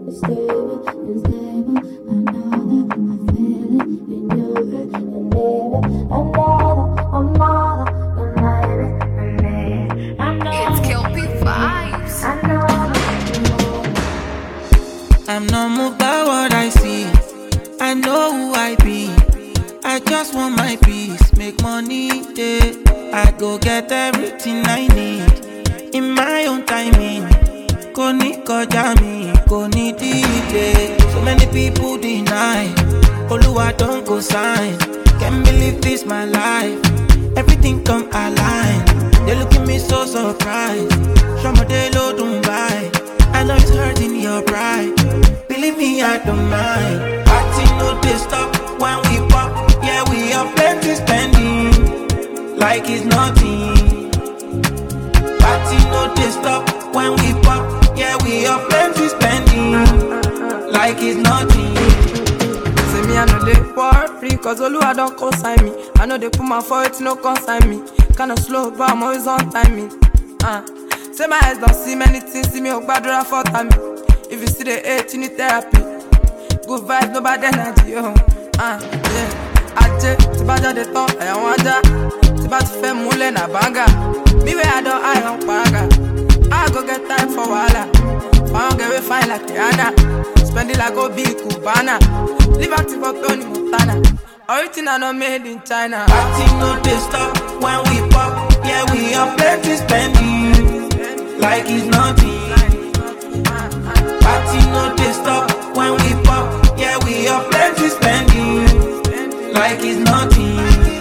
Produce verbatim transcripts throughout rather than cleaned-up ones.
I'm not moved by what I see. I know who I be. I just want my peace, make money, yeah. I go get everything I need in my own timing. Koni koja mi, koni delay. So many people deny. Oluwa don't go sign. Can't believe this my life. Everything come align. They look at me so surprised. Shomode lo don't buy. I know it's hurting your pride. Believe me, I don't mind. Party no they stop when we pop. Yeah, we have plenty spending like it's nothing. Party no they stop when we pop. Yeah, we have plenty spending like it's nothing. Say me, I know they worry, cause Oluwa don't consign me. I know they put my foot, no consign me. Kinda slow, but I'm always on timing. Uh. Say my eyes don't see many things, see me oh bad for time. If you see the hate, you need therapy. Good vibes, no bad energy, oh. Uh, yeah. Aje, ti ba jade ton, I am waja. Ti ba ti fe mule na banga. Me where I don't, I am paga. I go get time for wala. I don't get we fine like Rihanna. Spend it like go big Cubana. Liberty for Tony Montana. Original not made in China. Party no they stop when we pop. Yeah, we are plenty spending like it's nothing. Party no they stop when we pop. Yeah, we are plenty spending like it's nothing.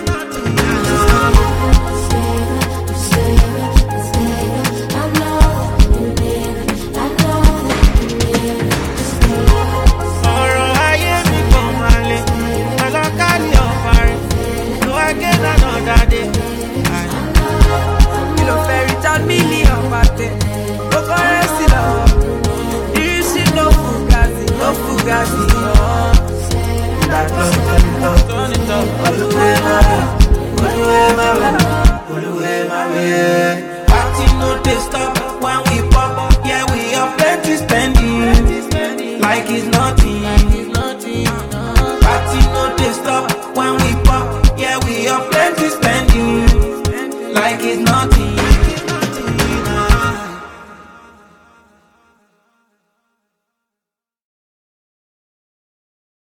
Million party, no currency now. This shit no fugazi, no fugazi. That love, turn it up, turn it up. All the way my way, all the way my way, all the way my way.